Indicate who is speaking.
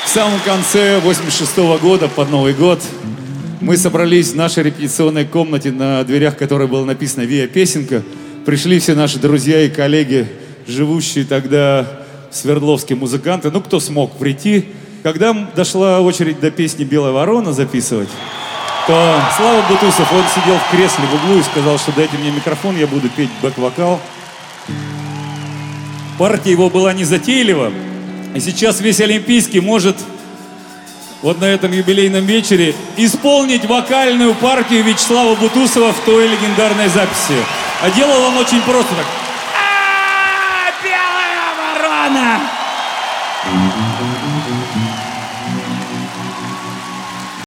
Speaker 1: В самом конце 86-го года, под Новый год, мы собрались в нашей репетиционной комнате, на дверях которой было написано «Виа Песенка». Пришли все наши друзья и коллеги, живущие тогда в Свердловске музыканты. Ну, кто смог прийти. Когда дошла очередь до песни «Белая ворона» записывать, то Слава Бутусов, он сидел в кресле в углу и сказал, что дайте мне микрофон, я буду петь бэк-вокал. Партия его была незатейлива, и сейчас весь Олимпийский может вот на этом юбилейном вечере исполнить вокальную партию Вячеслава Бутусова в той легендарной записи. А делал он очень просто так.